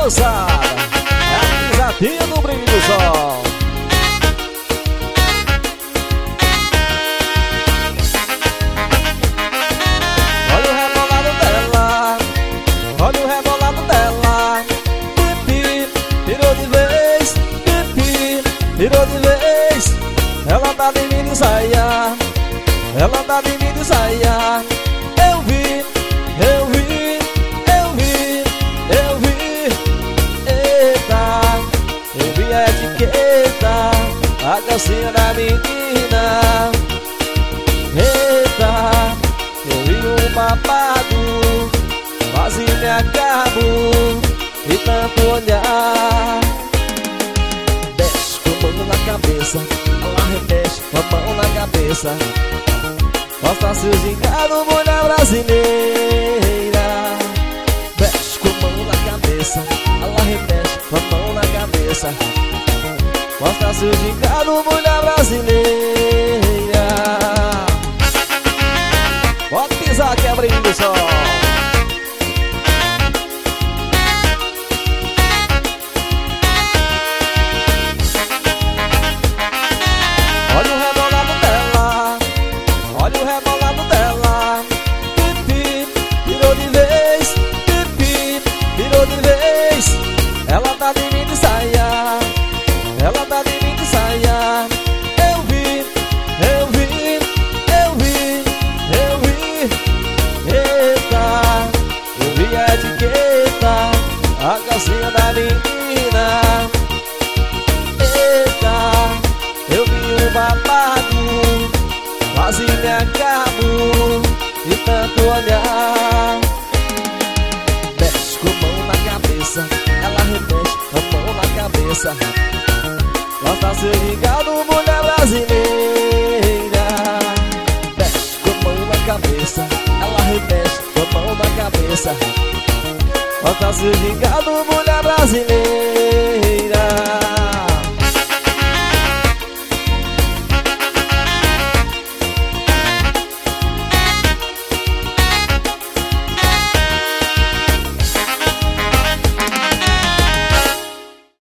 moçada, é a pisadinha do brilho do sol. Olha o rebolado dela, olha o rebolado dela. Pipi, virou de vez, pipi, virou de vez. Ela tá de mini saia, ela tá de mini saia. Eu vi, eu vi, eu vi, eu vi. Eita, eu vi a etiqueta, a calcinha da menina. Eita, eu vi um babado, quase me acabo de tanto olhar. Desce com a mão na cabeça, ela remexe com a mão na cabeça. Mostra seu gingado, mulher brasileira. Mexe com a mão na cabeça, ela remexe com a mão na cabeça. Mostra seu gingado, mulher brasileira. Pode pisar que é brilho do sol. Olha o rebolado dela, olha o rebolado dela. Pipi, virou de vez, pipi, virou de vez. Ela tá de mim de saia, ela tá de mim de saia. Eu vi, eu vi, eu vi, eu vi. Eita, eu vi a etiqueta, a calcinha da menina. Eita, eu vi um babado, quase me acabo de tanto olhar. Mexe com a mão na cabeça, ela remexe com a mão na cabeça. Mostra seu gingado, mulher brasileira. Mexe com a mão na cabeça, ela remexe com a mão na cabeça. Mostra seu gingado, mulher brasileira.